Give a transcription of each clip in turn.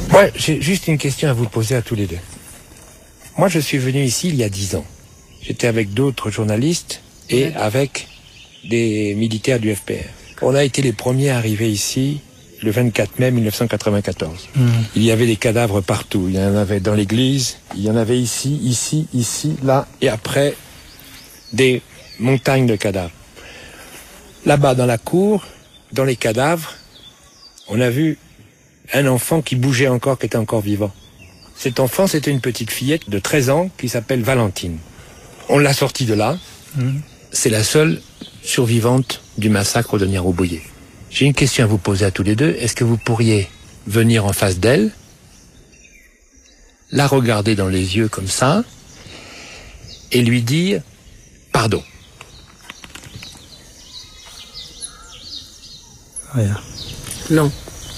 Moi, j'ai juste une question à vous poser à tous les deux. Moi, je suis venu ici il y a 10 ans. J'étais avec d'autres journalistes et avec des militaires du FPR. On a été les premiers à arriver ici le 24 mai 1994. Il y avait des cadavres partout. Il y en avait dans l'église, il y en avait ici, là, et après, des montagnes de cadavres. Là-bas, dans la cour, dans les cadavres, on a vu un enfant qui bougeait encore, qui était encore vivant. Cet enfant, c'était une petite fillette de 13 ans qui s'appelle Valentine. On l'a sortie de là. C'est la seule survivante du massacre de Niaroubouyé. J'ai une question à vous poser à tous les deux. Est-ce que vous pourriez venir en face d'elle, la regarder dans les yeux comme ça, et lui dire « Pardon ». Rien. Non.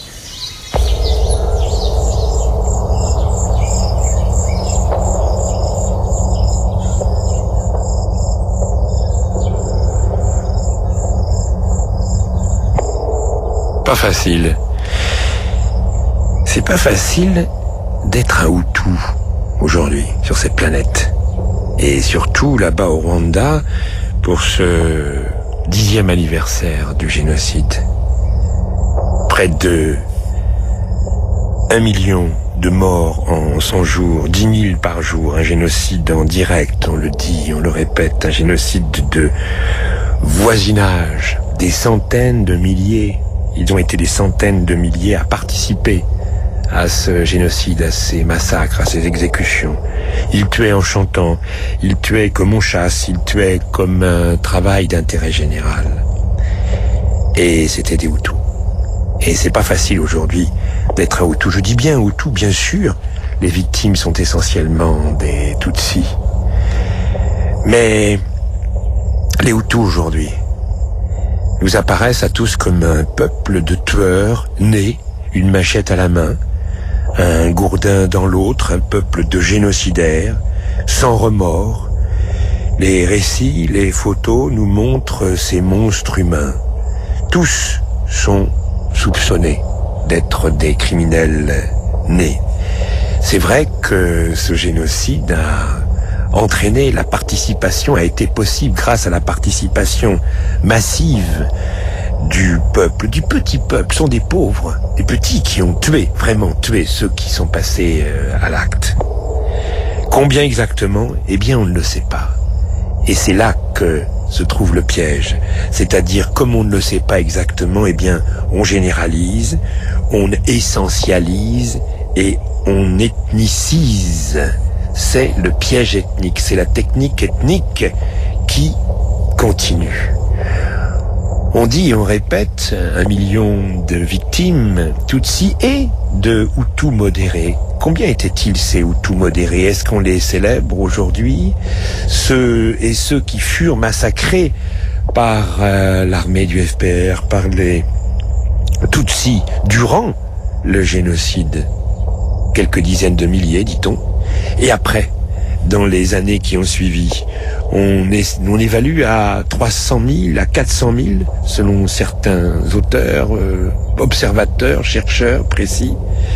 Pas facile. C'est pas facile d'être un Hutu aujourd'hui sur cette planète. Et surtout là-bas au Rwanda pour ce 10e anniversaire du génocide. Près de 1 million de morts en 100 jours, 10 000 par jour, un génocide en direct, on le dit, on le répète, un génocide de voisinage, des centaines de milliers. Ils ont été des centaines de milliers à participer à ce génocide, à ces massacres, à ces exécutions. Ils tuaient en chantant, ils tuaient comme on chasse, ils tuaient comme un travail d'intérêt général. Et c'était des Hutus. Et c'est pas facile aujourd'hui d'être un Hutu. Je dis bien Hutu, bien sûr. Les victimes sont essentiellement des Tutsis. Mais les Hutus aujourd'hui nous apparaissent à tous comme un peuple de tueurs nés, une machette à la main, un gourdin dans l'autre, un peuple de génocidaires, sans remords. Les récits, les photos nous montrent ces monstres humains. Tous sont soupçonnés d'être des criminels nés. C'est vrai que ce génocide a entraîné la participation, a été possible grâce à la participation massive du peuple, du petit peuple. Ce sont des pauvres, des petits qui ont tué, vraiment tué ceux qui sont passés à l'acte. Combien exactement? Eh bien, on ne le sait pas. Et c'est là que se trouve le piège. C'est-à-dire, comme on ne le sait pas exactement, eh bien, on généralise, on essentialise et on ethnicise. C'est le piège ethnique, c'est la technique ethnique qui continue. On dit, on répète, 1 million de victimes Tutsis et de Hutus modérés. Combien étaient-ils ces Hutus modérés? Est-ce qu'on les célèbre aujourd'hui? Ceux qui furent massacrés par l'armée du FPR, par les Tutsis, durant le génocide. Quelques dizaines de milliers, dit-on. Et après, dans les années qui ont suivi, on évalue à 300 000, à 400 000, selon certains auteurs, observateurs, chercheurs précis,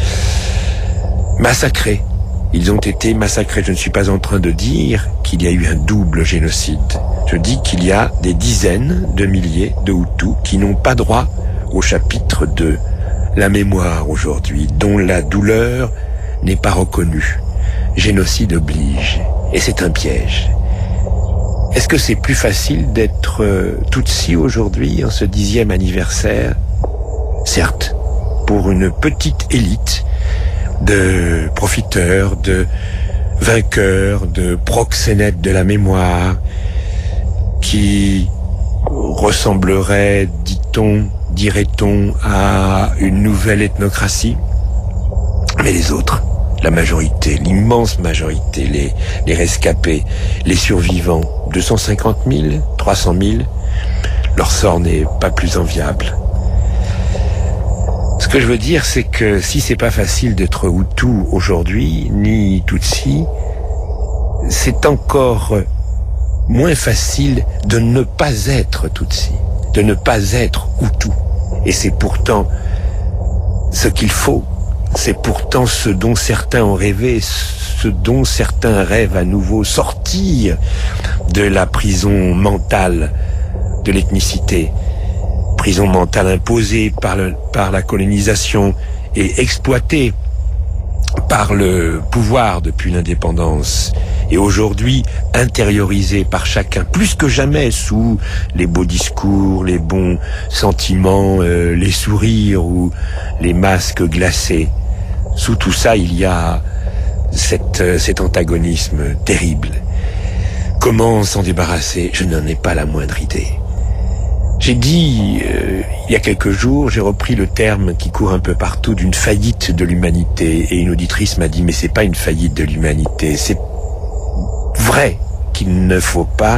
massacrés. Ils ont été massacrés. Je ne suis pas en train de dire qu'il y a eu un double génocide. Je dis qu'il y a des dizaines de milliers de Hutus qui n'ont pas droit au chapitre de la mémoire aujourd'hui, dont la douleur n'est pas reconnue. Génocide oblige. Et c'est un piège. Est-ce que c'est plus facile d'être Tutsi aujourd'hui, en ce 10e anniversaire? Certes, pour une petite élite de profiteurs, de vainqueurs, de proxénètes de la mémoire, qui ressemblerait, dit-on, dirait-on, à une nouvelle ethnocratie. Mais les autres, la majorité, l'immense majorité, les rescapés, les survivants, 250 000, 300 000, leur sort n'est pas plus enviable. Ce que je veux dire, c'est que si c'est pas facile d'être Hutu aujourd'hui, ni Tutsi, c'est encore moins facile de ne pas être Tutsi, de ne pas être Hutu. Et c'est pourtant ce qu'il faut C'est pourtant ce dont certains ont rêvé, ce dont certains rêvent à nouveau, sortir de la prison mentale de l'ethnicité. Prison mentale imposée par la colonisation et exploitée par le pouvoir depuis l'indépendance. Et aujourd'hui intériorisée par chacun, plus que jamais, sous les beaux discours, les bons sentiments, les sourires ou les masques glacés. Sous tout ça, il y a cet antagonisme terrible. Comment s'en débarrasser? Je n'en ai pas la moindre idée. J'ai dit, il y a quelques jours, j'ai repris le terme qui court un peu partout d'une faillite de l'humanité. Et une auditrice m'a dit, mais c'est pas une faillite de l'humanité, c'est vrai qu'il ne faut pas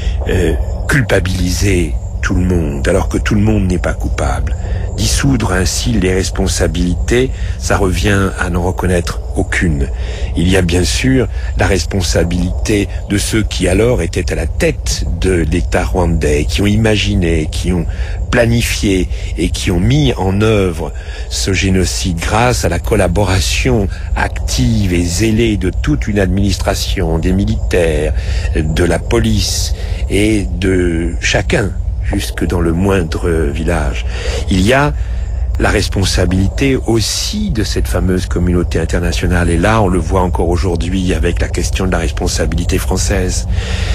culpabiliser tout le monde, alors que tout le monde n'est pas coupable. Dissoudre ainsi les responsabilités, ça revient à n'en reconnaître aucune. Il y a bien sûr la responsabilité de ceux qui alors étaient à la tête de l'État rwandais, qui ont imaginé, qui ont planifié et qui ont mis en œuvre ce génocide grâce à la collaboration active et zélée de toute une administration, des militaires, de la police et de chacun, jusque dans le moindre village. Il y a la responsabilité aussi de cette fameuse communauté internationale. Et là, on le voit encore aujourd'hui avec la question de la responsabilité française.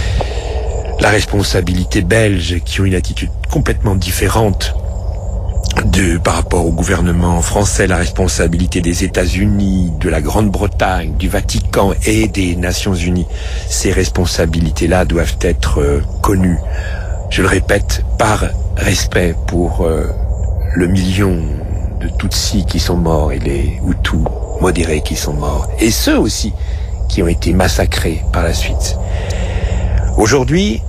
La responsabilité belge, qui ont une attitude complètement différente par rapport au gouvernement français, la responsabilité des États-Unis, de la Grande-Bretagne, du Vatican et des Nations Unies. Ces responsabilités-là doivent être connues. Je le répète, par respect pour le million de Tutsis qui sont morts et les Hutus modérés qui sont morts, et ceux aussi qui ont été massacrés par la suite. Aujourd'hui,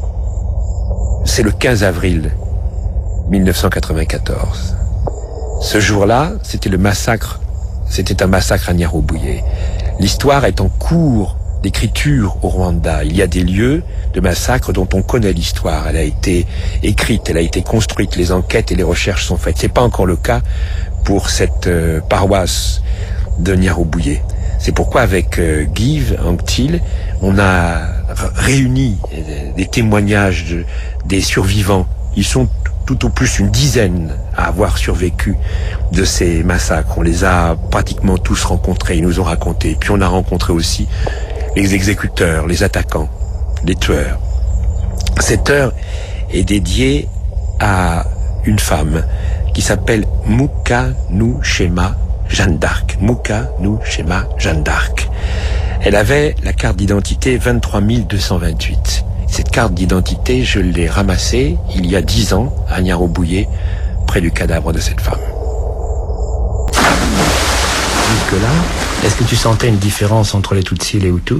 c'est le 15 avril 1994. Ce jour-là, c'était un massacre à Nyarubouye. L'histoire est en cours d'écriture au Rwanda. Il y a des lieux de massacre dont on connaît l'histoire. Elle a été écrite, elle a été construite, les enquêtes et les recherches sont faites. C'est pas encore le cas pour cette paroisse de Nyarubouye. C'est pourquoi avec Give Anctil, on a réuni des témoignages des survivants. Ils sont tout au plus une dizaine à avoir survécu de ces massacres. On les a pratiquement tous rencontrés, ils nous ont raconté. Puis on a rencontré aussi les exécuteurs, les attaquants, les tueurs. Cette heure est dédiée à une femme qui s'appelle Mukanushema Jeanne d'Arc. Mukanushema Jeanne d'Arc. Elle avait la carte d'identité 23 228. Cette carte d'identité, je l'ai ramassée il y a 10 ans à Nyarubouye, près du cadavre de cette femme. Nicolas, est-ce que tu sentais une différence entre les Tutsis et les Hutus?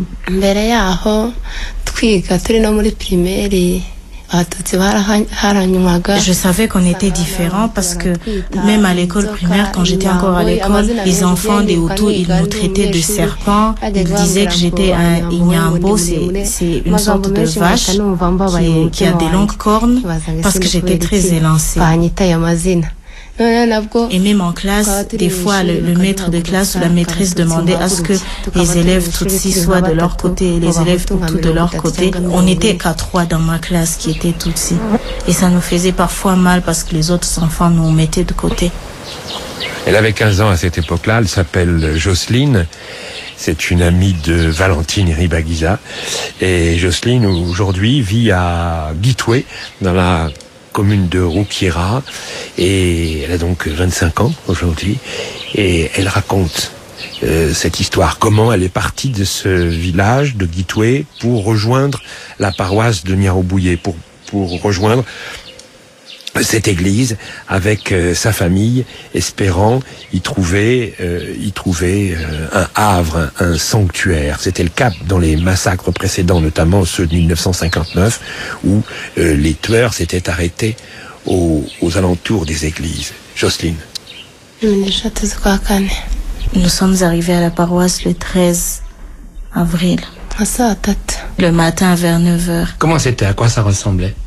Je savais qu'on était différents parce que même à l'école primaire, quand j'étais encore à l'école, les enfants des Hutus, ils nous traitaient de serpents. Ils disaient que j'étais un Inyambo, c'est une sorte de vache qui a des longues cornes, parce que j'étais très élancée. Et même en classe, des fois, le maître de classe ou la maîtresse demandait à ce que les élèves Tutsis soient de leur côté et les élèves Hutus de leur côté. On n'était qu'à 3 dans ma classe qui étaient Tutsis. Et ça nous faisait parfois mal parce que les autres enfants nous mettaient de côté. Elle avait 15 ans à cette époque-là, elle s'appelle Jocelyne. C'est une amie de Valentine Ribagiza. Et Jocelyne, aujourd'hui, vit à Gitwe, dans la commune de Roukiera, et elle a donc 25 ans aujourd'hui, et elle raconte cette histoire, comment elle est partie de ce village de Gitwe pour rejoindre la paroisse de Nyarubouye, pour rejoindre cette église avec sa famille, espérant y trouver un havre, un sanctuaire. C'était le cas dans les massacres précédents, notamment ceux de 1959, où les tueurs s'étaient arrêtés aux alentours des églises. Jocelyne. Nous sommes arrivés à la paroisse le 13 avril. Le matin vers 9h. Comment c'était? À quoi ça ressemblait?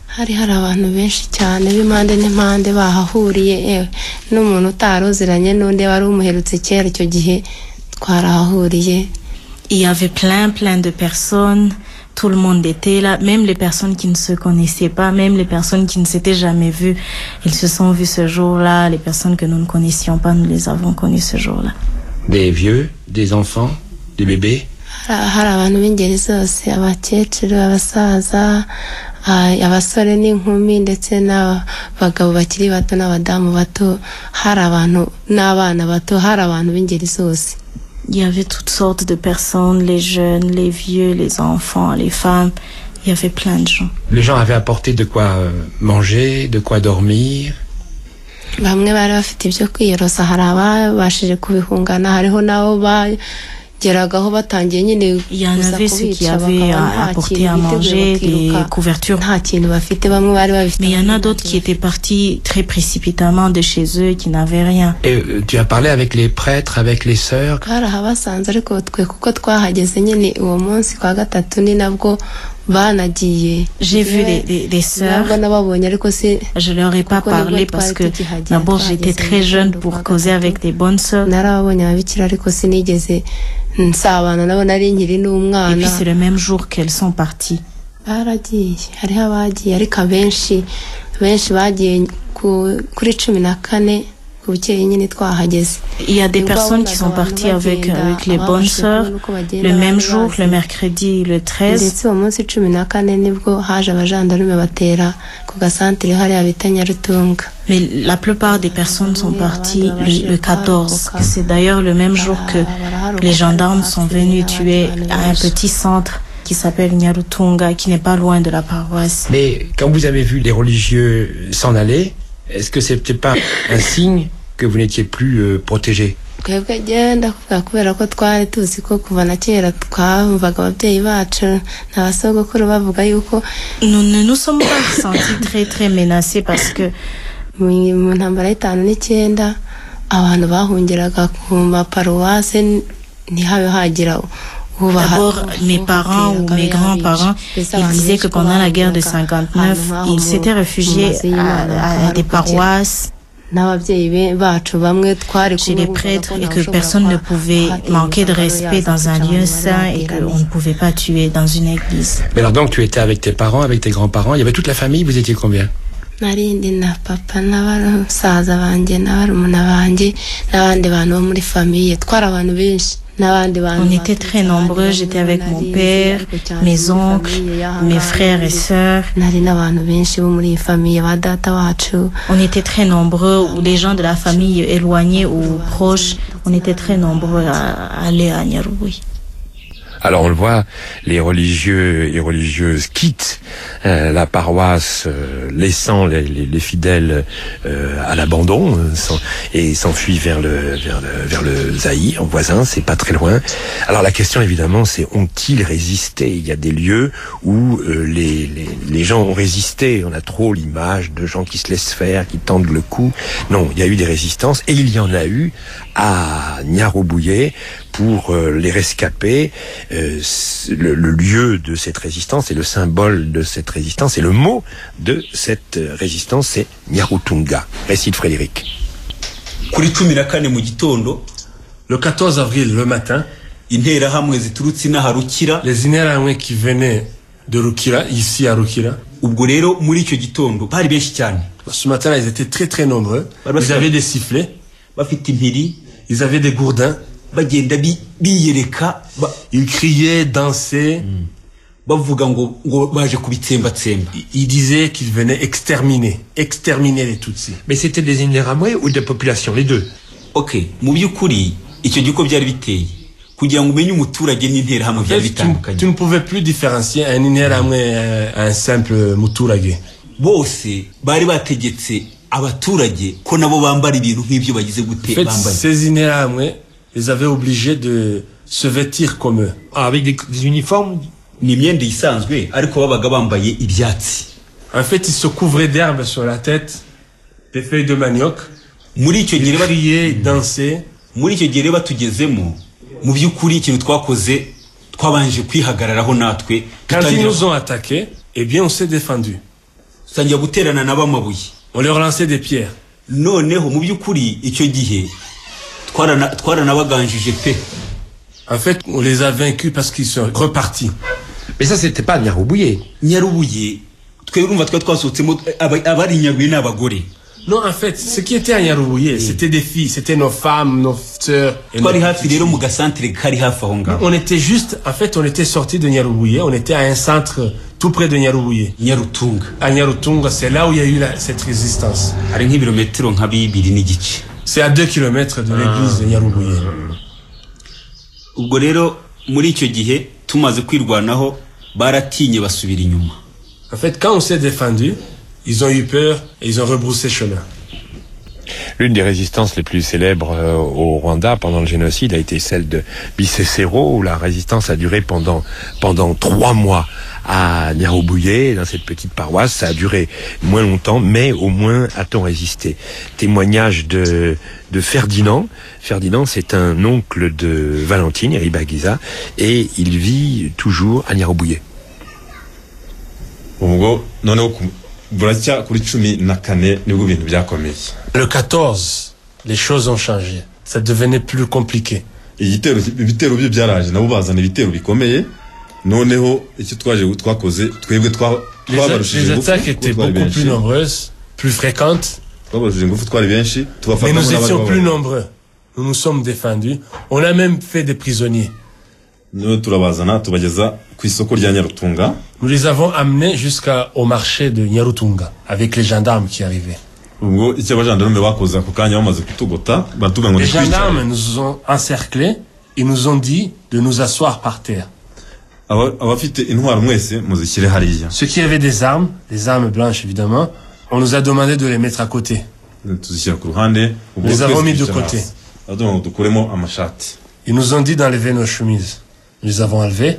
hari abantu benshi cyane b'impande n'impande bahahuriye n'umuntu utaroziranye n'undi wari umuherutse kera icyo gihe twarahahuriye. Il y avait plein de personnes, tout le monde était là, même les personnes qui ne se connaissaient pas, même les personnes qui ne s'étaient jamais vues, ils se sont vus ce jour-là. Les personnes que nous ne connaissions pas, nous les avons connues ce jour-là. Des vieux, des enfants, des bébés? hari abantu b'ingeri zose, abakecuru, abasaza, abasore n'inkumi ndetse n'abagabo bakiri bato n'abadamu bato, hari abantu n'abana bato, hari abantu b'ingeri zose. Il y avait toutes sortes de personnes, les jeunes, les vieux, les enfants, les femmes. Il y avait plein de gens. Les gens avaient apporté de quoi manger, de quoi dormir. Bamwe bari bafite ibyo kwiyorosa, hari ababashije kubihungana, hariho nabo Il y en avait ceux qui avaient apporté à manger, des couvertures. Mais il y en a d'autres qui étaient partis très précipitamment de chez eux, qui n'avaient rien. Et tu as parlé avec les prêtres, avec les sœurs? J'ai vu les sœurs. Je leur ai pas parlé parce que d'abord j'étais très jeune pour causer avec des bonnes sœurs. Et puis c'est le même jour qu'elles sont parties. Il y a des personnes qui sont parties avec les bonnes sœurs le même jour, le mercredi, le 13. Mais la plupart des personnes sont parties le 14. C'est d'ailleurs le même jour que les gendarmes sont venus tuer à un petit centre qui s'appelle Nyarutunga, qui n'est pas loin de la paroisse. Mais quand vous avez vu les religieux s'en aller, est-ce que c'était pas un signe que vous n'étiez plus protégé? Nous ne nous sommes pas sentis très menacés parce que d'abord, mes parents ou mes grands-parents, ils disaient que pendant la guerre de 59, ils s'étaient réfugiés à des paroisses chez les prêtres et que personne ne pouvait manquer de respect dans un lieu saint et qu'on ne pouvait pas tuer dans une église. Mais alors donc tu étais avec tes parents, avec tes grands-parents, il y avait toute la famille, vous étiez combien? On était très nombreux, j'étais avec mon père, mes oncles, mes frères et sœurs. On était très nombreux, ou les gens de la famille éloignés ou proches, on était très nombreux à aller à Nyarubuye. Alors on le voit, les religieux et religieuses quittent la paroisse, laissant les fidèles à l'abandon et s'enfuient vers le Zaïre, voisin, c'est pas très loin. Alors la question évidemment c'est ont-ils résisté? Il y a des lieux où les gens ont résisté. On a trop l'image de gens qui se laissent faire, qui tentent le coup. Non, il y a eu des résistances et il y en a eu à Nyarubuye pour les rescapés. Le lieu de cette résistance et le symbole de cette résistance et le mot de cette résistance, c'est Nyarutunga. Récit de Frédéric. Le 14 avril, le matin, les Interahamwe qui venaient de Rukira, ici à Rukira, ce matin, ils étaient très nombreux. Ils avaient des sifflets, ils avaient des gourdins. Ils criaient, dansaient. Ils disaient qu'ils venaient exterminer les Tutsis. Mais c'était des Interahamwe ou des populations, les deux? Ok. Tu ne pouvais plus différencier un Interahamwe et un simple Muturage. En fait, ces Interahamwe les avaient obligés de se vêtir comme eux. Ah, avec des uniformes? En fait, ils se couvraient d'herbes sur la tête, des feuilles de manioc. Ils criaient, ils dansaient. Quand ils nous ont attaqués, eh bien, on s'est défendu. sanjya guterana n'abamabuye. On leur lançait des pierres. Noneho mu byukuri icyo gihe twaranabaganjije pe. En fait, on les a vaincus parce qu'ils sont repartis. Mais ça, c'était pas Nyarubuye. Nyarubuye, twebwe twasohotsemo abari Nyarubuye n'abagore. Non, en fait, ce qui était à Nyarubuye, c'était des filles, c'était nos femmes, nos sœurs. On était juste, en fait, on était sortis de Nyarubuye, on était à un centre tout près de Nyarubuye. Nyarutunga. À Nyarutunga, c'est là où il y a eu cette résistance. C'est à 2 kilomètres de l'église de Nyarubuye. Ubwo rero muri icyo gihe tumaze kwirwanaho baratinye basubira inyuma. En fait, quand on s'est défendu, ils ont eu peur et ils ont rebroussé chemin. L'une des résistances les plus célèbres au Rwanda pendant le génocide a été celle de Bisesero, où la résistance a duré pendant 3 mois à Nyarubuye, dans cette petite paroisse. Ça a duré moins longtemps, mais au moins a-t-on résisté. Témoignage de Ferdinand. Ferdinand, c'est un oncle de Valentine, Iribagiza, et il vit toujours à Nyarubuye. Le 14, les choses ont changé. Ça devenait plus compliqué. Les attaques étaient beaucoup plus nombreuses, plus fréquentes. Mais nous étions plus nombreux. Nous nous sommes défendus. On a même fait des prisonniers. Nous les avons amenés jusqu'au marché de Nyarutunga avec les gendarmes qui arrivaient. Les gendarmes nous ont encerclés et nous ont dit de nous asseoir par terre. Ceux qui avaient des armes blanches évidemment, on nous a demandé de les mettre à côté. Nous les avons mis de côté. Ils nous ont dit d'enlever nos chemises. Nous les avons enlevées.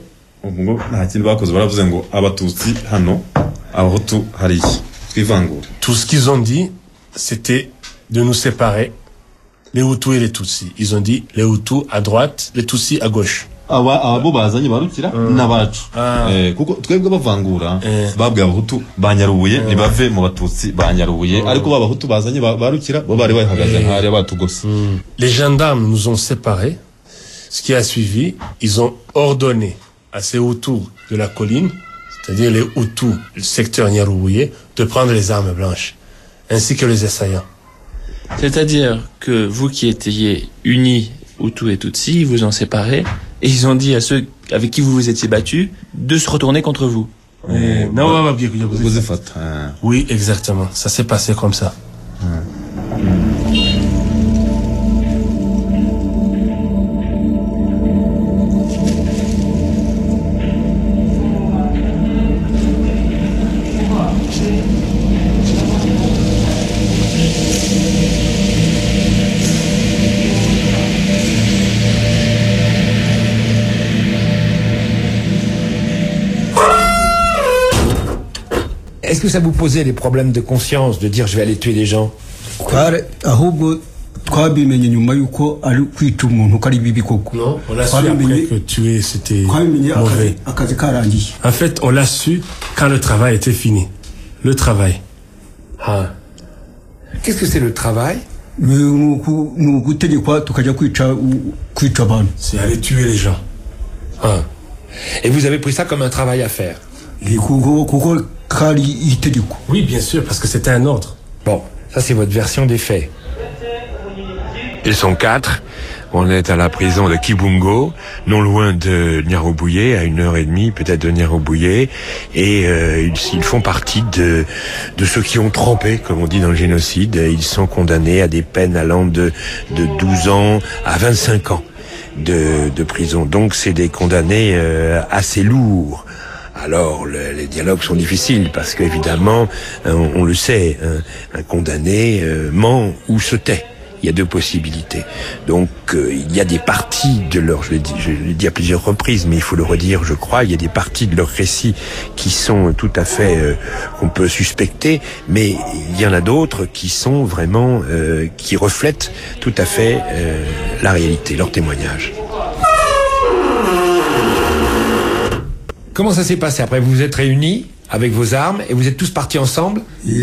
Tout ce qu'ils ont dit, c'était de nous séparer, les Hutus et les Tutsis. Ils ont dit les Hutus à droite, les Tutsis à gauche. Abo bazanye barukira n'abacu kuko twebwe bavangura babwiye abahutu banyarubuye nibave mu batutsi banyarubuye ariko babahutu bazanye barukira bo bari bahagaze nk'ari abatugose. Les gendarmes nous ont séparés. Ce qui a suivi, ils ont ordonné à ces Hutus de la colline, c'est-à-dire les Hutus du secteur Nyarubuye, de prendre les armes blanches, ainsi que les assaillants. C'est-à-dire que vous qui étiez unis, Hutus et Tutsis, vous en séparez, et ils ont dit à ceux avec qui vous vous étiez battus de se retourner contre vous. Oui, exactement. Ça s'est passé comme ça. Est-ce que ça vous posait des problèmes de conscience de dire je vais aller tuer des gens? Non, on l'a su après que tuer c'était mauvais. En fait, on l'a su quand le travail était fini. Le travail. Ah. Qu'est-ce que c'est le travail? C'est aller tuer les gens. Ah. Et vous avez pris ça comme un travail à faire? Oui, bien sûr, parce que c'était un ordre. Bon, ça c'est votre version des faits. Ils sont 4. On est à la prison de Kibungo, non loin de Nyarubuye, à 1h30 peut-être de Nyarubuye, et ils font partie de ceux qui ont trempé, comme on dit dans le génocide. Ils sont condamnés à des peines allant de 12 ans à 25 ans de prison. Donc c'est des condamnés assez lourds. Alors les dialogues sont difficiles parce qu'évidemment, on le sait, un condamné ment ou se tait. Il y a 2 possibilités. Donc il y a des parties de leur, je l'ai dit à plusieurs reprises, mais il faut le redire, je crois, il y a des parties de leur récit qui sont tout à fait qu'on peut suspecter, mais il y en a d'autres qui sont vraiment qui reflètent tout à fait la réalité, leur témoignage. Comment ça s'est passé après? Vous vous êtes réunis avec vos armes et vous êtes tous partis ensemble? Nous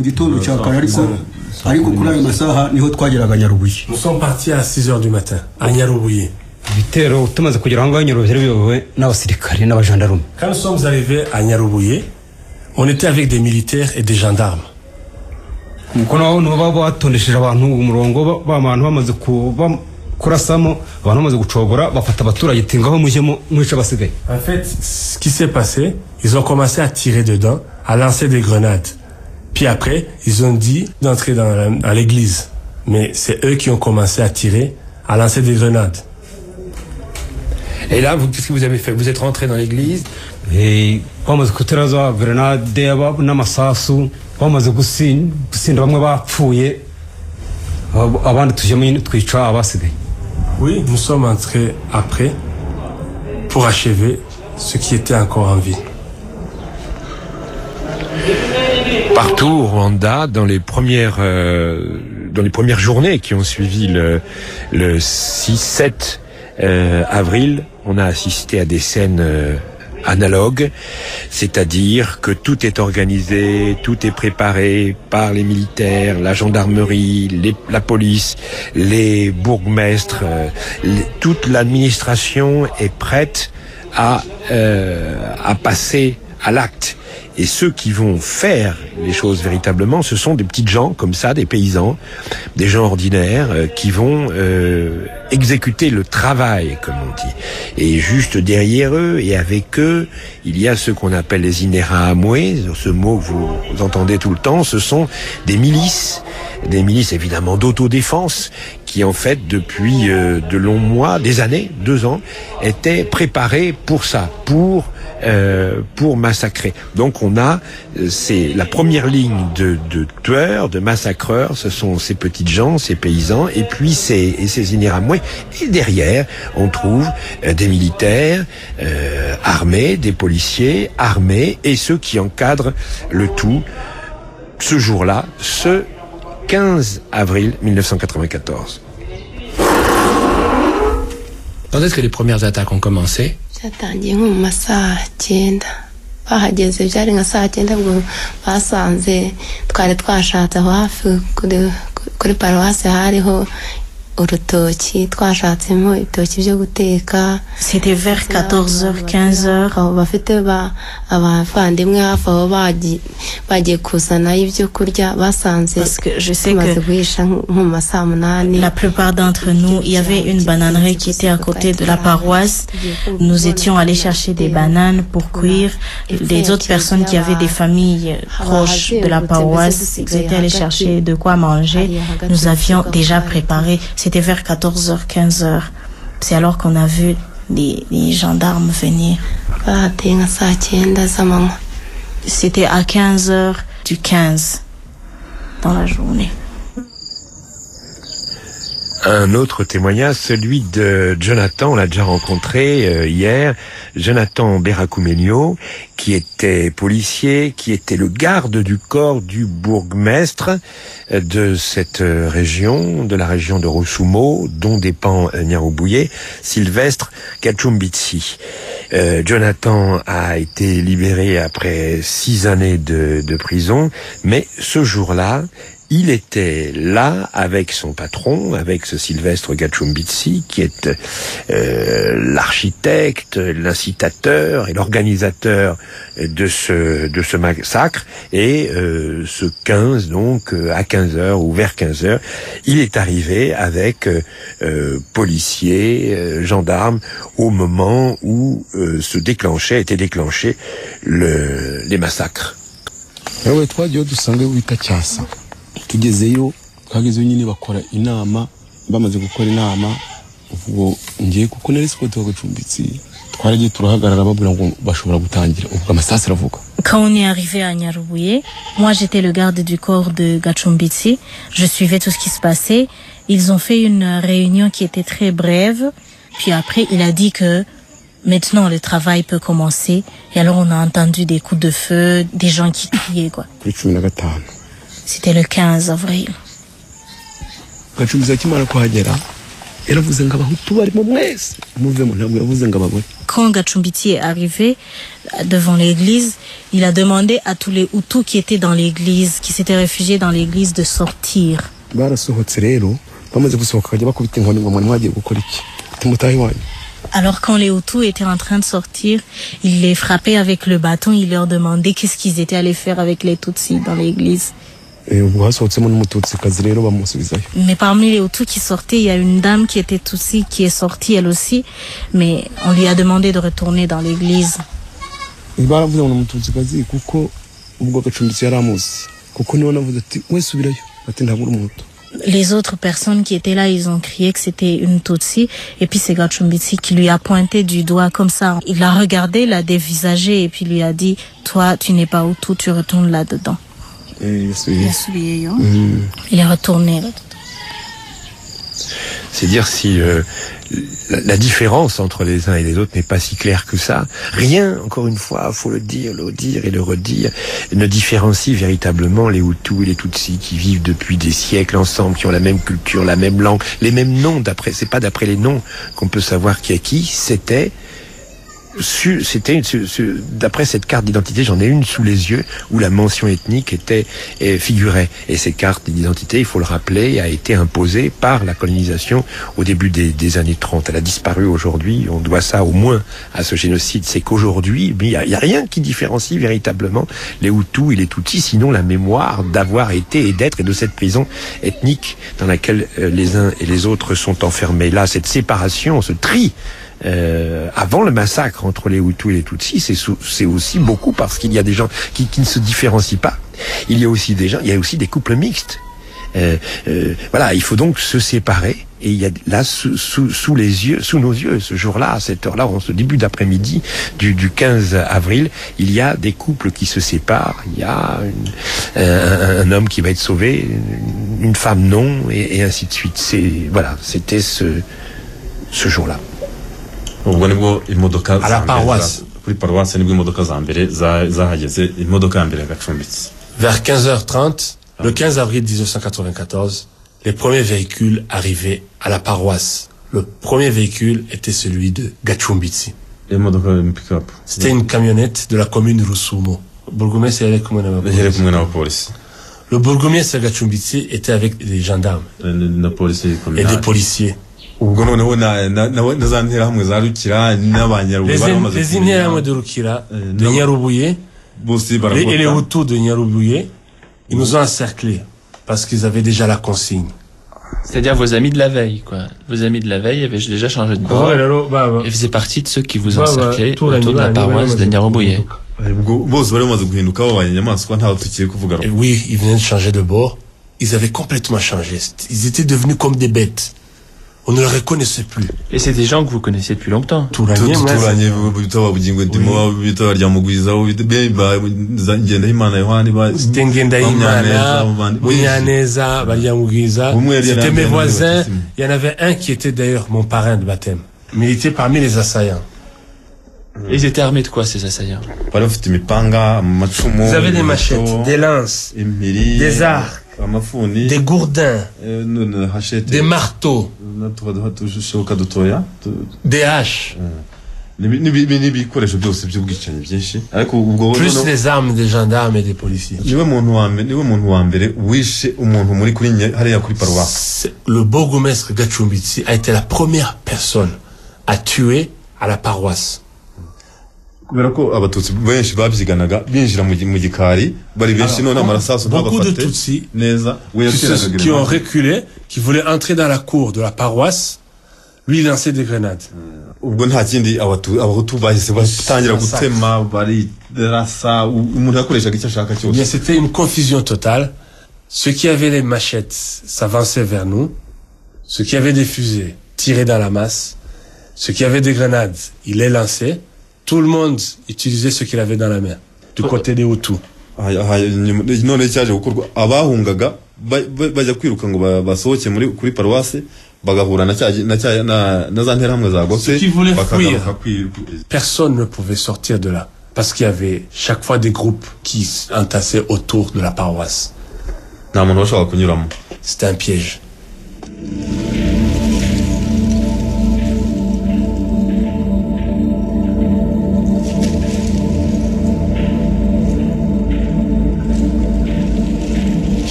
sommes partis à 6h du matin, à Nyarubuye. Quand nous sommes arrivés à Nyarubuye, on était avec des militaires et des gendarmes. En fait, ce qui s'est passé, ils ont commencé à tirer dedans, à lancer des grenades. Puis après, ils ont dit d'entrer dans l'église. Mais c'est eux qui ont commencé à tirer, à lancer des grenades. Et là, qu'est-ce que vous avez fait? Vous êtes rentré dans l'église? Et oui, nous sommes entrés après pour achever ceux qui étaient encore en vie. Partout au Rwanda, dans les premières journées qui ont suivi le 6-7 avril, on a assisté à des scènes analogues, c'est-à-dire que tout est organisé, tout est préparé par les militaires, la gendarmerie, la police, les bourgmestres, toute l'administration est prête à passer à l'acte. Et ceux qui vont faire les choses véritablement, ce sont des petites gens comme ça, des paysans, des gens ordinaires qui vont exécuter le travail, comme on dit. Et juste derrière eux et avec eux, il y a ce qu'on appelle les Interahamwe, ce mot que vous entendez tout le temps, ce sont des milices évidemment d'autodéfense, qui en fait depuis de longs mois, des années, 2 ans, étaient préparés pour ça, pour massacrer. Donc on a, c'est la première ligne de tueurs, de massacreurs, ce sont ces petites gens, ces paysans, et puis ces Interahamwe. Et derrière, on trouve des militaires armés, des policiers armés, et ceux qui encadrent le tout ce jour-là, ce 15 avril 1994. Quand est-ce que les premières attaques ont commencé? bahageze byari nka saa 9 ubwo basanze twari twashatse hafi kuri paruwasi hariho urutoki twashatsemo ibitoki byo guteka. C'était vers 14h 15h. bafite abavandimwe hafi aho bagiye kuzana ibyo kurya basanze. Parce que je sais que la plupart d'entre nous, il y avait une bananerie qui était à côté de la paroisse. Nous étions allés chercher des bananes pour cuire. Les autres personnes qui avaient des familles proches de la paroisse, ils étaient allés chercher de quoi manger. Nous avions déjà préparé. C'était vers 14h, 15h. C'est alors qu'on a vu les gendarmes venir. C'était à 15h du 15 dans la journée. Un autre témoignage, celui de Jonathan, on l'a déjà rencontré hier, Jonathan Berakumenyo, qui était policier, qui était le garde du corps du bourgmestre de cette région, de la région de Rusumo, dont dépend Nyarubuye, Sylvestre Gachumbitsi. Jonathan a été libéré après 6 années de prison, mais ce jour-là, il était là avec son patron, avec ce Sylvestre Gachumbitsi, qui est l'architecte, l'incitateur et l'organisateur de ce massacre. Et ce 15, donc, à 15h ou vers 15h, il est arrivé avec policiers, gendarmes, au moment où étaient déclenchés les massacres. tugezeyo nyine bakora inama bamaze gukora inama ubwo ngiye kuko nari sipoti Gachumbitsi twaragiye turahagarara babura ngo bashobora gutangira ubwo amasasi aravuga. Quand on est arrivé à Nyarubuye, moi j'étais le garde du corps de Gachumbitsi, je suivais tout ce qui se passait. Ils ont fait une réunion qui était très brève, puis après il a dit que maintenant le travail peut commencer, et alors on a entendu des coups de feu, des gens qui criaient quoi. C'était le 15 avril. Gachumbitsi akimara kuhagera yaravuze ngo abahutu barimo mwese muvemo ntabwo yavuze ngo abagore quand Gachumbitsi est arrivé devant l'église, il a demandé à tous les Hutus qui étaient dans l'église, qui s'étaient réfugiés dans l'église, de sortir. Alors quand les Hutus étaient en train de sortir, il les frappait avec le bâton, il leur demandait qu'est-ce qu'ils étaient allés faire avec les Tutsis dans l'église. Mais parmi les Hutus qui sortaient, il y a une dame qui était Tutsi qui est sortie elle aussi, mais on lui a demandé de retourner dans l'église. Les autres personnes qui étaient là, ils ont crié que c'était une Tutsi, et puis c'est Gachumbitsi qui lui a pointé du doigt comme ça. Il l'a regardé, l'a dévisagé, et puis lui a dit, toi, tu n'es pas Hutu, tu retournes là-dedans. Il est retourné là-dedans. C'est dire si la différence entre les uns et les autres n'est pas si claire que ça. Rien, encore une fois, faut le dire et le redire, ne différencie véritablement les Hutus et les Tutsis qui vivent depuis des siècles ensemble, qui ont la même culture, la même langue, les mêmes noms. C'est pas d'après les noms qu'on peut savoir qui est qui. C'était d'après cette carte d'identité, j'en ai une sous les yeux où la mention ethnique figurait. Et cette carte d'identité, il faut le rappeler, a été imposée par la colonisation au début des années 30. Elle a disparu aujourd'hui. On doit ça au moins à ce génocide. C'est qu'aujourd'hui, il y a rien qui différencie véritablement les Hutus et les Tutsis, sinon la mémoire d'avoir été et d'être et de cette prison ethnique dans laquelle les uns et les autres sont enfermés. Là, cette séparation, ce tri avant le massacre entre les Hutus et les Tutsis, c'est aussi beaucoup parce qu'il y a des gens qui ne se différencient pas. Il y a aussi des couples mixtes. Voilà, il faut donc se séparer. Et il y a là sous nos yeux, ce jour-là, à cette heure-là, en ce début d'après-midi du 15 avril, il y a des couples qui se séparent. Il y a un homme qui va être sauvé, une femme non, et ainsi de suite. C'était ce jour-là. À la paroisse. Vers 15h30, le 15 avril 1994, les premiers véhicules arrivaient à la paroisse. Le premier véhicule était celui de Gachumbitsi. C'était une camionnette de la commune Rusumo. Le bourgmestre Gachumbitsi était avec des gendarmes et des policiers. Les Interahamwe de Rukira, de Nyarubouye, et les Hutus de Nyarubouye, ils nous ont encerclés parce qu'ils avaient déjà la consigne. C'est-à-dire vos amis de la veille, quoi. Vos amis de la veille avaient déjà changé de bord et faisaient partie de ceux qui vous encerclaient autour de la paroisse de Nyarubouye. Et oui, ils venaient de changer de bord. Ils avaient complètement changé. Ils étaient devenus comme des bêtes. On ne le reconnaissait plus. Et c'est des gens que vous connaissiez depuis longtemps. C'était mes voisins. Il y en avait un qui était d'ailleurs mon parrain de baptême. Mais il était parmi les assaillants. Et ils étaient armés de quoi, ces assaillants? Ils avaient des machettes, des lances, des arcs, des gourdins, des marteaux, des haches, plus les armes des gendarmes et des policiers. Le bourgmestre Gachumbitsi a été la première personne à tuer à la paroisse. Beaucoup de Tutsis qui ont reculé, qui voulaient entrer dans la cour de la paroisse, lui lancer des grenades. C'était une confusion totale. Ceux qui avaient les machettes s'avançaient vers nous. Ceux qui avaient des fusées tiraient dans la masse. Ceux qui avaient des grenades, ils les lançaient. Tout le monde utilisait ce qu'il avait dans la main, du côté des Hutus. Ceux qui voulaient fuir, personne ne pouvait sortir de là, parce qu'il y avait chaque fois des groupes qui s'entassaient autour de la paroisse. C'était un piège.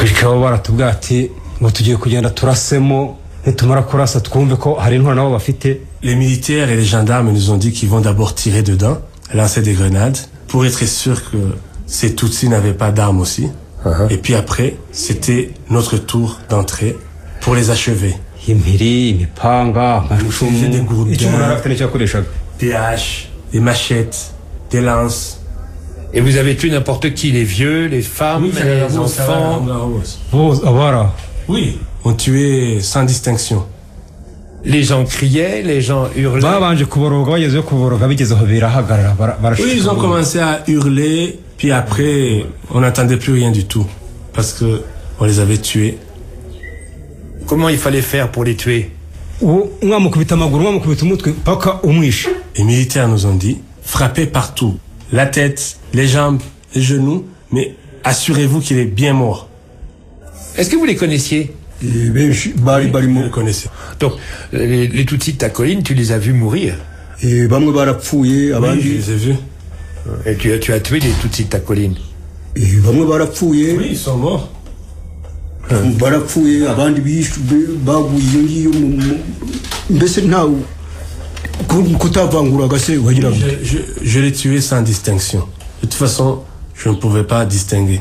bakaba baratubwira ati ngo tugiye kugenda turasemo nitumara kurasa twumve ko hari intwaro nabo bafite. Les militaires et les gendarmes nous ont dit qu'ils vont d'abord tirer dedans, lancer des grenades, pour être sûr que ces Tutsis n'avaient pas d'armes aussi. Et puis après, c'était notre tour d'entrée pour les achever. Impiri, imipanga, amacumu, des gourdins, des haches, des machettes, des lances. Et vous avez tué n'importe qui, les vieux, les femmes, les enfants. Oui, on tuait sans distinction. Les gens criaient, les gens hurlaient. Oui, ils ont commencé à hurler, puis après, on n'entendait plus rien du tout, parce que on les avait tués. Comment il fallait faire pour les tuer? Les militaires nous ont dit, frappez partout, la tête, les jambes, les genoux, mais assurez-vous qu'il est bien mort. Est-ce que vous les connaissiez? Je les connaissais. Donc, les Tutsis de ta colline, tu les as vus mourir? Oui, je les ai vus. Et tu as tué les Tutsis de ta colline? Oui, ils sont morts. Je l'ai tué sans distinction. De toute façon, je ne pouvais pas distinguer.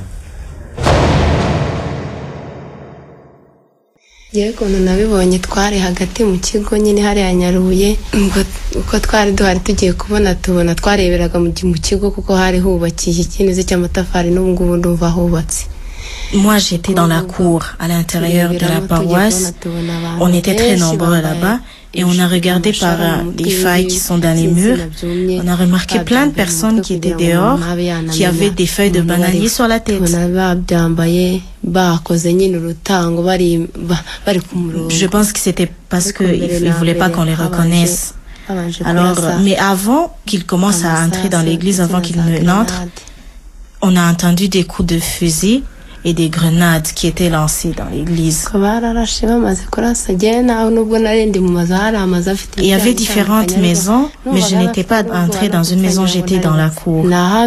yewe ukuntu nabibonye twari hagati mu kigo nyine hariya Nyarubuye uko twari duhari tugiye tubona twareberaga mu kigo kuko hari hubakiye ikintu cy'amatafari n'ubu ngubu ndumva hubatse. Moi, j'étais dans la cour, à l'intérieur de la paroisse. On était très nombreux là-bas et on a regardé par les failles qui sont dans les murs. On a remarqué plein de personnes qui étaient dehors, qui avaient des feuilles de bananier sur la tête. Je pense que c'était parce qu'ils ne voulaient pas qu'on les reconnaisse. Alors, mais avant qu'ils commencent à entrer dans l'église, avant qu'ils n'entrent, on a entendu des coups de fusil et des grenades qui étaient lancées dans l'église. Il y avait différentes maisons, mais je n'étais pas entrée dans une maison, j'étais dans la cour.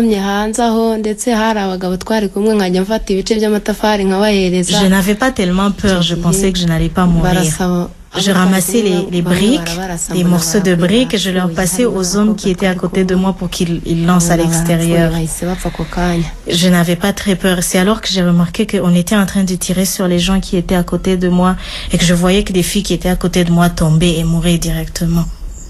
Je n'avais pas tellement peur, je pensais que je n'allais pas mourir. Je ramassais les briques, les morceaux de briques, et je les passais aux hommes qui étaient à côté de moi pour qu'ils lancent à l'extérieur. Je n'avais pas très peur. C'est alors que j'ai remarqué qu'on était en train de tirer sur les gens qui étaient à côté de moi et que je voyais que des filles qui étaient à côté de moi tombaient et mouraient directement.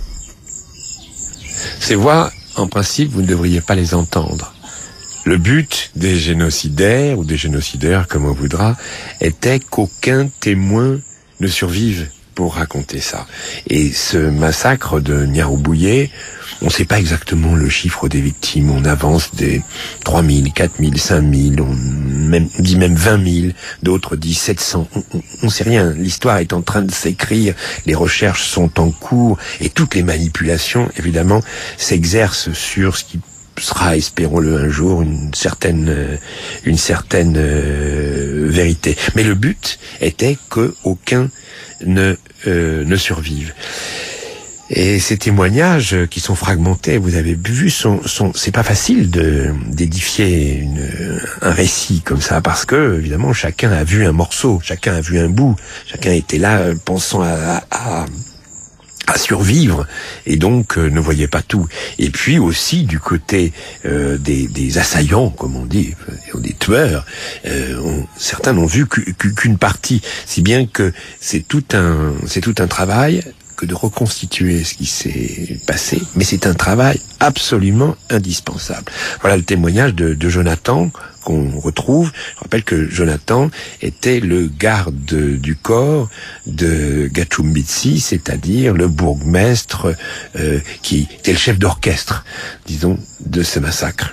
Ces voix, en principe, vous ne devriez pas les entendre. Le but des génocidaires, ou des génocidaires comme on voudra, était qu'aucun témoin ne survive pour raconter ça. Et ce massacre de Nyarubuye, on ne sait pas exactement le chiffre des victimes. On avance des 3000, 4000, 5000, on dit même 20 000, d'autres disent 700. On ne sait rien. L'histoire est en train de s'écrire, les recherches sont en cours, et toutes les manipulations, évidemment, s'exercent sur ce qui sera, espérons-le un jour, une certaine vérité. Mais le but était qu'aucun ne survive. Et ces témoignages qui sont fragmentés, vous avez vu, c'est pas facile d'édifier un récit comme ça, parce que évidemment chacun a vu un morceau, chacun a vu un bout, chacun était là pensant à survivre, et donc ne voyait pas tout. Et puis aussi du côté des assaillants, comme on dit, des tueurs, certains n'ont vu qu'une partie, si bien que c'est tout un travail que de reconstituer ce qui s'est passé, mais c'est un travail absolument indispensable. Voilà le témoignage de Jonathan qu'on retrouve. Je rappelle que Jonathan était le garde du corps de Gachumbitsi, c'est-à-dire le bourgmestre qui était le chef d'orchestre, disons, de ce massacre.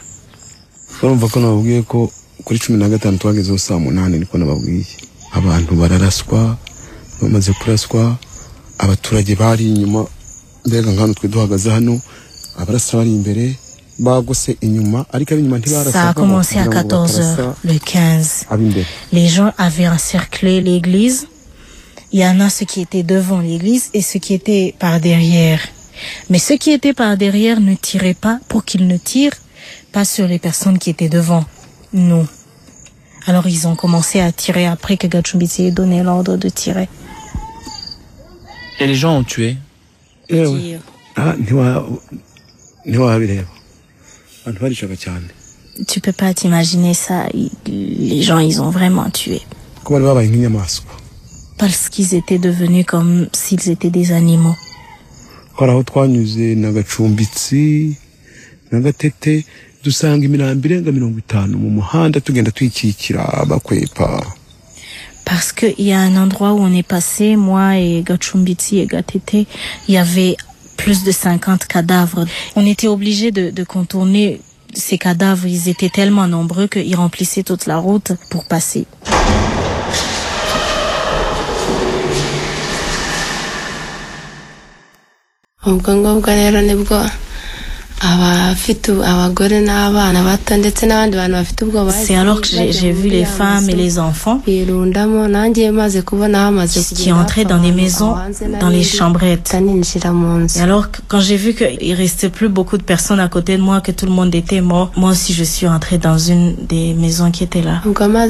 Kuri 15 twagezeho saa 8 niko nababwiye abantu bararaswa bamaze kuraswa abaturage bari inyuma mbega nkano twe duhagaze hano abarasa bari imbere bagose inyuma ariko inyuma ntibarasa. Ça a commencé à 14h le 15. Les gens avaient encerclé l'église. Il y en a ceux qui étaient devant l'église et ceux qui étaient par derrière. Mais ceux qui étaient par derrière ne tiraient pas pour qu'ils ne tirent pas sur les personnes qui étaient devant nous. Alors ils ont commencé à tirer après que Gachumbitsi ait donné l'ordre de tirer. Et les gens ont tué. Tu peux pas t'imaginer ça. Les gens, ils ont vraiment tué. Parce qu'ils étaient devenus comme s'ils étaient des animaux. Parce qu'il y a un endroit où on est passé, moi et Gachumbitsi et Gatete, il y avait plus de 50 cadavres. On était obligés de contourner ces cadavres. Ils étaient tellement nombreux qu'ils remplissaient toute la route pour passer. C'est alors que j'ai vu les femmes et les enfants qui entraient dans les maisons, dans les chambrettes. Et alors, quand j'ai vu qu'il restait plus beaucoup de personnes à côté de moi, que tout le monde était mort, moi aussi je suis entrée dans une des maisons qui était là.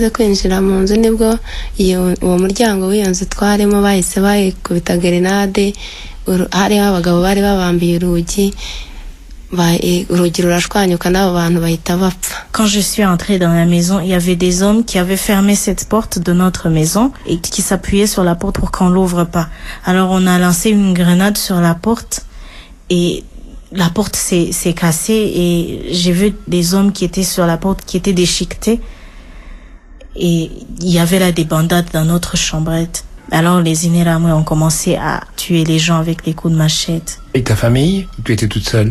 Quand je suis entrée dans la maison, il y avait des hommes qui avaient fermé cette porte de notre maison et qui s'appuyaient sur la porte pour qu'on l'ouvre pas. Alors on a lancé une grenade sur la porte et la porte s'est cassée et j'ai vu des hommes qui étaient sur la porte qui étaient déchiquetés et il y avait là des bandades dans notre chambrette. Alors les Ineramwe ont commencé à tuer les gens avec les coups de machette. Et ta famille, tu étais toute seule?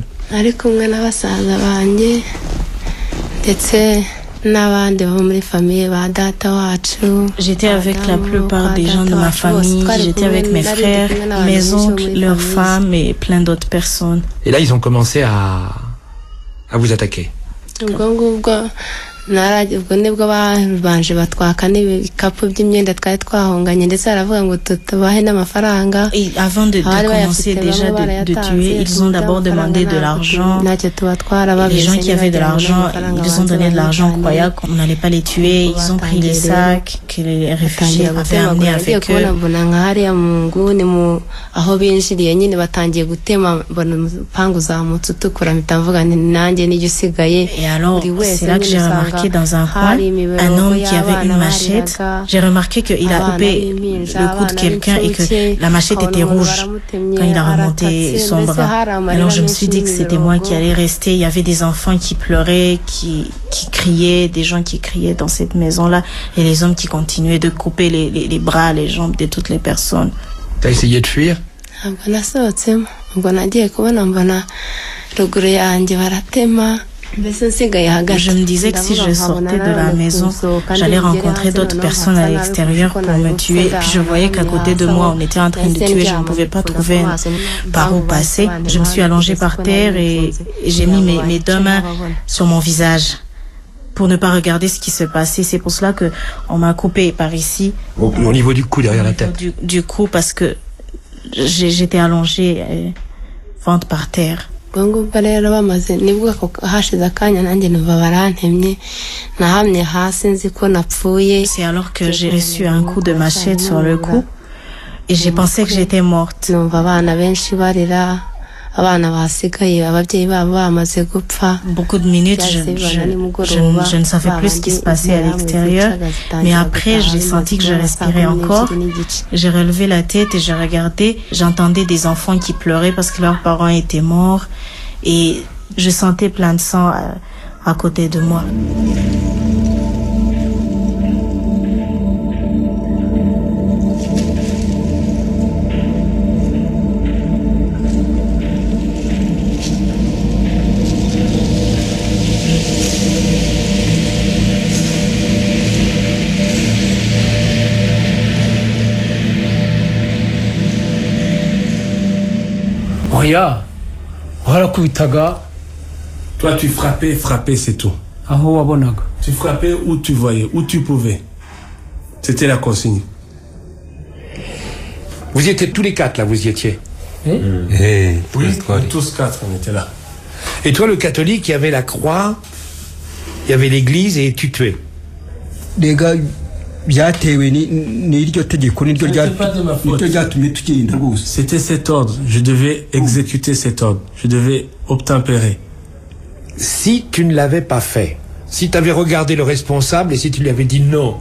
J'étais avec la plupart des gens de ma famille, j'étais avec mes frères, mes oncles, leurs femmes et plein d'autres personnes. Et là, ils ont commencé à vous attaquer. ubwo nibwo banje batwaka n'ibikapu by'imyenda twari twahunganye ndetse baravuga ngo tutabahe n'amafaranga. Et avant de commencer déjà de tuer, ils ont d'abord demandé de l'argent. Les gens qui avaient de l'argent, ils ont donné de l'argent, croyant qu'on n'allait pas les tuer. Ils ont pris les sacs que les réfugiés avaient amenés avec eux. aho binjiriye nyine batangiye gutema mbona umupangu uzamutse utukura mpita mvuga nti nanjye n'ijye usigaye. Et alors c'est là que j'ai remarqué dans un coin un homme qui avait une machette. J'ai remarqué qu'il a coupé le cou de quelqu'un et que la machette était rouge quand il a remonté son bras. Alors je me suis dit que c'était moi qui allais rester. Il y avait des enfants qui pleuraient, qui criaient, des gens qui criaient dans cette maison-là et les hommes qui continuaient de couper les bras, les jambes de toutes les personnes. T'as essayé de fuir? Je me disais que si je sortais de la maison, j'allais rencontrer d'autres personnes à l'extérieur pour me tuer. Puis je voyais qu'à côté de moi, on était en train de tuer. Je ne pouvais pas trouver par où passer. Je me suis allongée par terre et j'ai mis mes deux mains sur mon visage pour ne pas regarder ce qui se passait. C'est pour cela que on m'a coupé par ici. Au niveau du cou, derrière la tête. Du cou, parce que j'étais allongée, ventre par terre. C'est alors que j'ai reçu un coup de machette sur le cou et j'ai pensé que j'étais morte. Beaucoup de minutes, je ne savais plus ce qui se passait à l'extérieur, mais après j'ai senti que je respirais encore. J'ai relevé la tête et j'ai regardé. J'entendais des enfants qui pleuraient parce que leurs parents étaient morts et je sentais plein de sang à côté de moi. Toi, tu frappais, c'est tout. Tu frappais où tu voyais, où tu pouvais. C'était la consigne. Vous y étiez tous les quatre, là, vous y étiez. Oui, tous quatre, on était là. Et toi, le catholique, il y avait la croix, il y avait l'église et tu tuais. rega byatewe n'iryo tegeko n'iryo ryatumye tugenda rwose. C'était cet ordre, je devais exécuter cet ordre, je devais obtempérer. Si tu ne l'avais pas fait, si tu avais regardé le responsable et si tu lui avais dit non,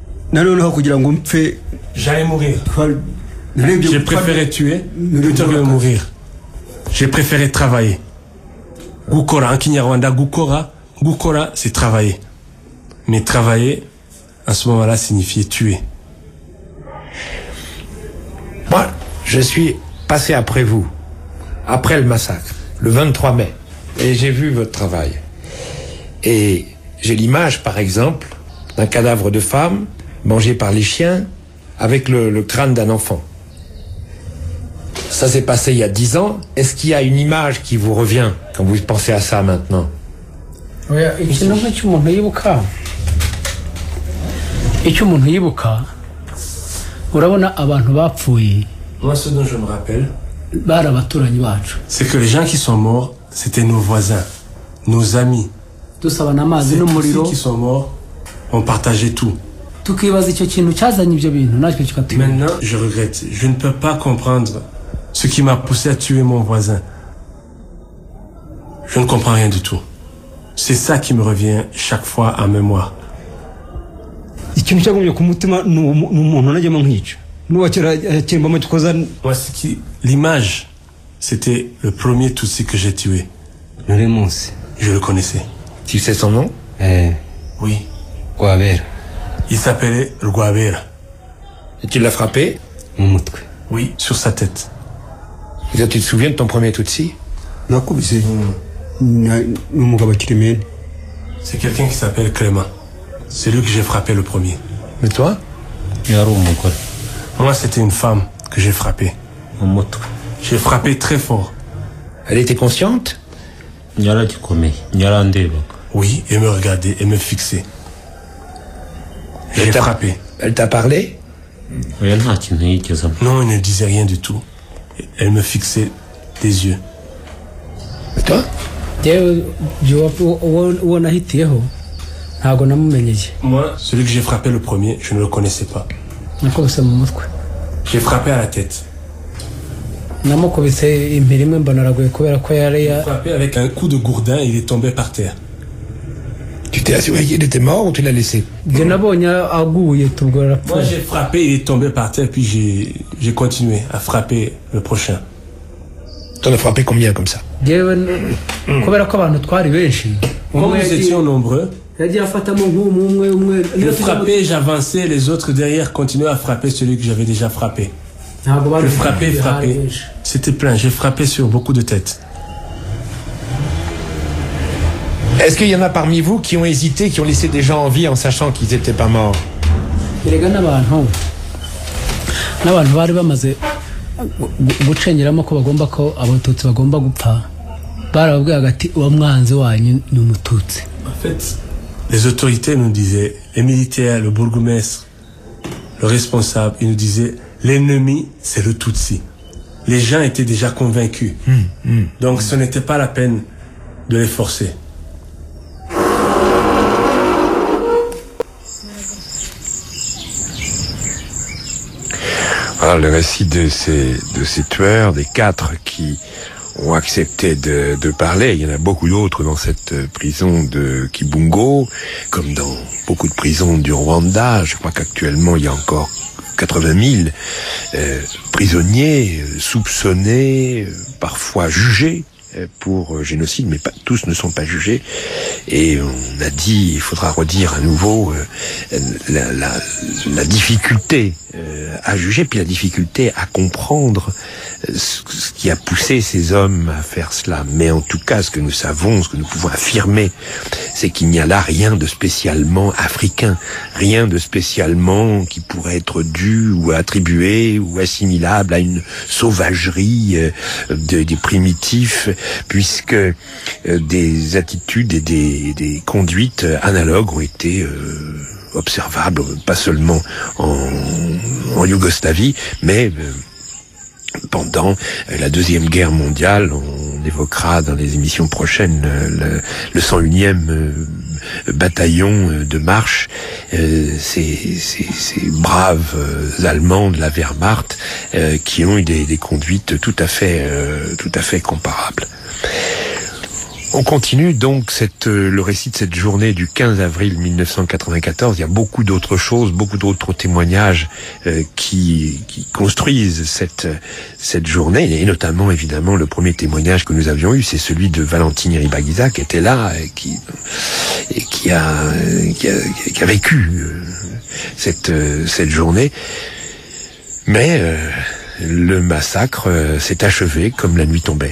j'allais mourir. J'ai préféré tuer plutôt que de mourir. J'ai préféré travailler. Gukora, en Kinyarwanda, gukora, c'est travailler. Mais travailler, à ce moment-là, signifiait tuer. Moi, je suis passé après vous, après le massacre, le 23 mai, et j'ai vu votre travail. Et j'ai l'image, par exemple, d'un cadavre de femme mangé par les chiens avec le crâne d'un enfant. Ça s'est passé il y a 10 ans. Est-ce qu'il y a une image qui vous revient quand vous pensez à ça maintenant? Moi, ce dont je me rappelle, c'est que les gens qui sont morts, c'était nos voisins, nos amis. Ceux qui sont morts ont partagé tout. Maintenant, je regrette. Je ne peux pas comprendre ce qui m'a poussé à tuer mon voisin. Je ne comprends rien du tout. C'est ça qui me revient chaque fois en mémoire. L'image, c'était le premier Tutsi que j'ai tué. Je le connaissais. Tu sais son nom? Oui. Il s'appelait Rwabera. Et tu l'as frappé? Oui, sur sa tête. Et tu te souviens de ton premier Tutsi? C'est quelqu'un qui s'appelle Clément. C'est lui que j'ai frappé le premier. Et toi? Moi, c'était une femme que j'ai frappée. J'ai frappé très fort. Elle était consciente? Oui, elle me regardait, elle me fixait. J'ai frappé. Elle t'a parlé? Non, elle ne disait rien du tout. Elle me fixait des yeux. Et toi? Moi, celui que j'ai frappé le premier, je ne le connaissais pas. J'ai frappé à la tête. J'ai frappé avec un coup de gourdin et il est tombé par terre. Tu t'es assuré qu'il était mort ou tu l'as laissé? Moi, j'ai frappé, il est tombé par terre, puis j'ai continué à frapper le prochain. T'en as frappé combien comme ça? Comme nous étions nombreux, je frappais, j'avançais, les autres derrière continuaient à frapper celui que j'avais déjà frappé. Je frappais. C'était plein, j'ai frappé sur beaucoup de têtes. Est-ce qu'il y en a parmi vous qui ont hésité, qui ont laissé des gens en vie en sachant qu'ils n'étaient pas morts? En fait, les autorités nous disaient, les militaires, le bourgmestre, le responsable, ils nous disaient, l'ennemi, c'est le Tutsi. Les gens étaient déjà convaincus. Donc ce n'était pas la peine de les forcer. Voilà le récit de ces tueurs, des 4 qui ont accepté de parler. Il y en a beaucoup d'autres dans cette prison de Kibungo, comme dans beaucoup de prisons du Rwanda. Je crois qu'actuellement, il y a encore 80 000 prisonniers soupçonnés, parfois jugés pour génocide, mais pas, tous ne sont pas jugés. Et on a dit, il faudra redire à nouveau la difficulté à juger, puis la difficulté à comprendre ce qui a poussé ces hommes à faire cela. Mais en tout cas, ce que nous savons, ce que nous pouvons affirmer, c'est qu'il n'y a là rien de spécialement africain, rien de spécialement qui pourrait être dû ou attribué ou assimilable à une sauvagerie des primitifs, puisque des attitudes et des conduites analogues ont été observables, pas seulement en Yougoslavie, mais pendant la Deuxième Guerre mondiale. On évoquera dans les émissions prochaines le 101e bataillon de marche, ces braves Allemands de la Wehrmacht qui ont eu des conduites tout à fait comparables. On continue donc le récit de cette journée du 15 avril 1994. Il y a beaucoup d'autres choses, beaucoup d'autres témoignages qui construisent cette journée, et notamment évidemment le premier témoignage que nous avions eu, c'est celui de Valentine Ribagiza qui était là et qui a vécu cette journée. Mais le massacre s'est achevé comme la nuit tombait.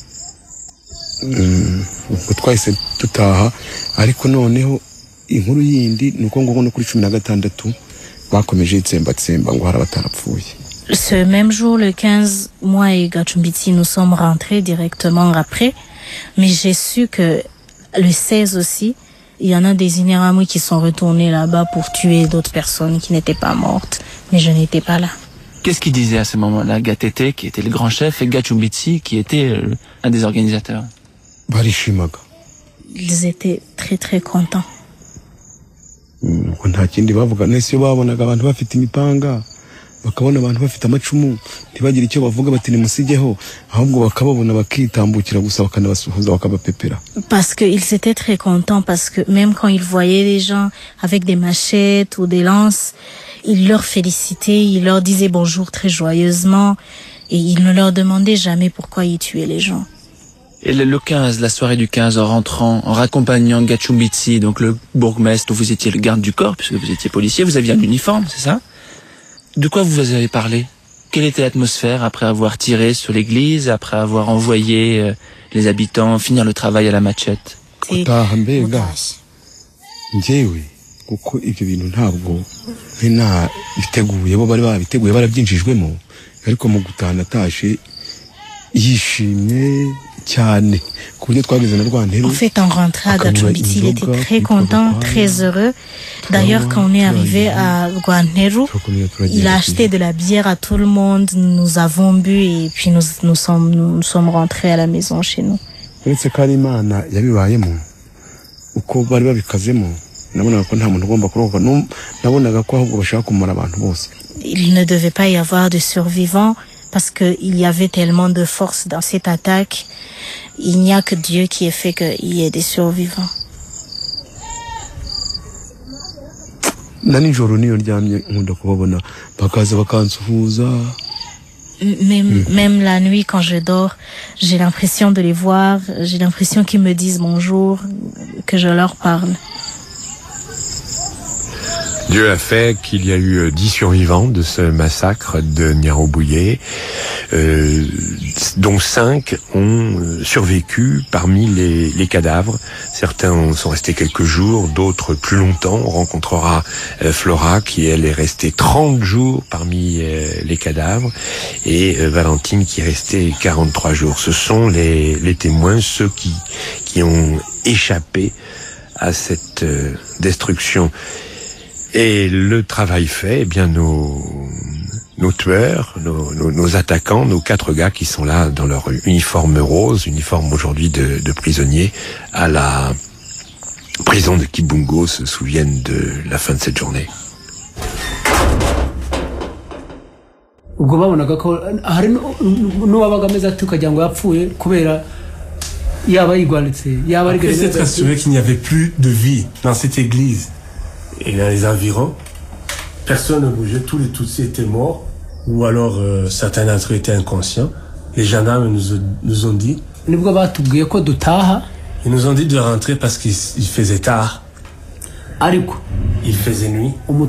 ubwo twahise dutaha ariko noneho inkuru yindi nuko ngo no kuri 16 bakomeje itsembatsemba ngo harabatarapfuye. Ce même jour, le 15, moi et Gachumbitsi, nous sommes rentrés directement après, mais j'ai su que le 16 aussi, il y en a des Inaramouis qui sont retournés là-bas pour tuer d'autres personnes qui n'étaient pas mortes, mais je n'étais pas là. Qu'est-ce qu'il disait à ce moment-là, Gatete, qui était le grand chef, et Gachumbitsi, qui était un des organisateurs? Ils étaient très très contents. Nta kindi bavuga nese babonaga abantu bafite imipanga bakabona abantu bafite amacumu ntibagire icyo bavuga bati nimusigeho ahubwo bakababona bakitambukira gusa bakanabasuhuza bakabapepera. Parce que ils étaient très contents, parce que même quand ils voyaient les gens avec des machettes ou des lances, ils leur félicitaient, ils leur disaient bonjour très joyeusement, et ils ne leur demandaient jamais pourquoi ils tuaient les gens. Et le 15, la soirée du 15, en rentrant, en raccompagnant Gachumbitsi, donc le bourgmestre, vous étiez le garde du corps, puisque vous étiez policier, vous aviez un uniforme, c'est ça? De quoi vous avez parlé? Quelle était l'atmosphère après avoir tiré sur l'église, après avoir envoyé les habitants finir le travail à la machette? Njyewe kuko ibyo bintu ntabwo nta biteguye bo bari babiteguye barabyinjijwemo ariko mu gutana tashe yishimye cyane ku buryo twageze na Rwantero. En fait, en rentrant à Gachumbitsi, il était très content, très heureux. D'ailleurs, quand on est arrivé à Rwantero, il a acheté de la bière à tout le monde, nous avons bu et puis nous sommes rentrés à la maison chez nous. Uretse ko ari Imana yabibayemo uko bari babikazemo nabonaga ko nta muntu ugomba kurokoka nabonaga ko ahubwo bashaka kumara abantu bose. Il ne devait pas y avoir de survivants parce qu'il y avait tellement de force dans cette attaque. Il n'y a que Dieu qui ait fait qu'il y ait des survivants. Nanijoro niyo ryamye nkunda kubabona bakaza bakansuhuza. Même la nuit quand je dors, j'ai l'impression de les voir, j'ai l'impression qu'ils me disent bonjour, que je leur parle. Dieu a fait qu'il y a eu 10 survivants de ce massacre de Nyarobouye, dont 5 ont survécu parmi les cadavres. Certains sont restés quelques jours, d'autres plus longtemps. On rencontrera Flora qui, elle, est restée 30 jours parmi les cadavres, et Valentine qui est restée 43 jours. Ce sont les témoins, ceux qui ont échappé à cette destruction. Et le travail fait, eh bien nos tueurs, nos attaquants, nos 4 gars qui sont là dans leur uniforme rose, uniforme aujourd'hui de prisonniers, à la prison de Kibungo, se souviennent de la fin de cette journée. ubwo babonaga ko hari n'uwabaga ameze ati ukagira ngo yapfuye kubera yaba yigwanitse yaba ari gagné. C'est assuré qu'il n'y avait plus de vie dans cette église. Et dans les environs, personne ne bougeait, tous les Tutsis étaient morts, ou alors certains d'entre eux étaient inconscients. Les gendarmes nous ont dit, ils nous ont dit de rentrer parce qu'il faisait tard. Il faisait nuit.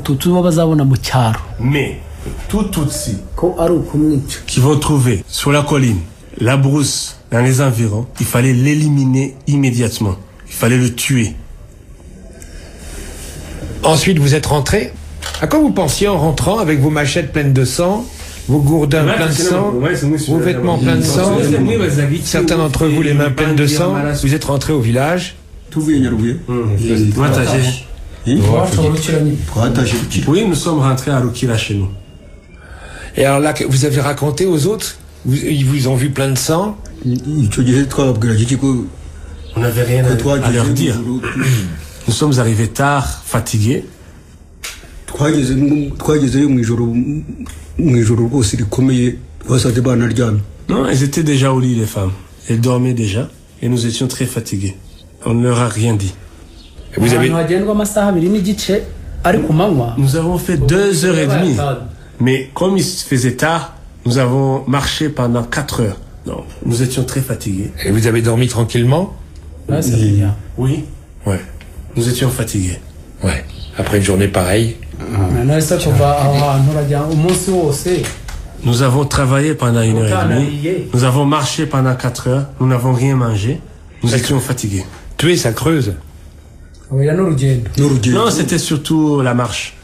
Mais tout Tutsi qui vont trouver sur la colline, la brousse, dans les environs, il fallait l'éliminer immédiatement. Il fallait le tuer. Ensuite, vous êtes rentré. À quoi vous pensiez en rentrant avec vos machettes pleines de sang, vos gourdins pleins de sang, vos vêtements pleins de sang, certains d'entre vous les mains pleines de sang? Vous êtes rentré au village. Oui, nous sommes rentrés à Rukira chez nous. Et alors là, vous avez raconté aux autres? Ils vous ont vu plein de sang? On n'avait rien à leur dire. Nous sommes arrivés tard, fatigués. twagezeyo mu ijoro rwose rikomeye twasanze banaryamye. Non, elles étaient déjà au lit, les femmes. Elles dormaient déjà et nous étions très fatigués. On ne leur a rien dit. Vous avez... Nous avons fait 2h30. Mais comme il se faisait tard, nous avons marché pendant 4 heures. Non, nous étions très fatigués. Et vous avez dormi tranquillement? Ah, c'est bien. Oui. Ouais. Nous étions fatigués. Ouais. Après une journée pareille. Nous avons travaillé pendant 1h30. Nous avons marché pendant 4 heures. Nous n'avons rien mangé. Nous étions fatigués. Tuer, ça creuse. Non, c'était surtout la marche.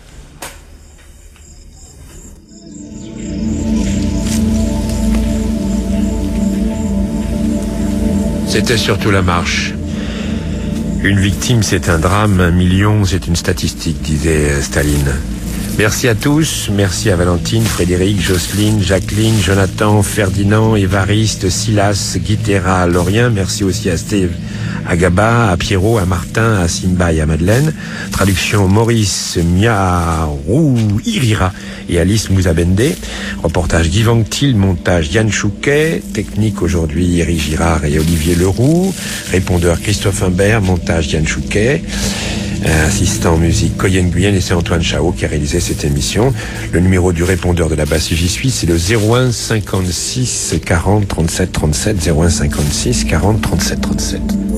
C'était surtout la marche. Une victime, c'est un drame, 1 million, c'est une statistique, disait Staline. Merci à tous, merci à Valentine, Frédéric, Jocelyne, Jacqueline, Jonathan, Ferdinand, Évariste, Silas, Guitera, Lorien, merci aussi à Steve, à Gaba, à Pierrot, à Martin, à Simba et à Madeleine. Traduction Maurice Miarou Irira et Alice Mouzabende. Reportage Guy Vanctil, montage Yann Chouquet, technique aujourd'hui Eric Girard et Olivier Leroux, répondeur Christophe Imbert, montage Yann Chouquet. Assistant musique Coyen Guyenne, et c'est Antoine Chao qui a réalisé cette émission. Le numéro du répondeur de la base J'y suis, c'est le 01 56 40 37 37, 01 56 40 37 37.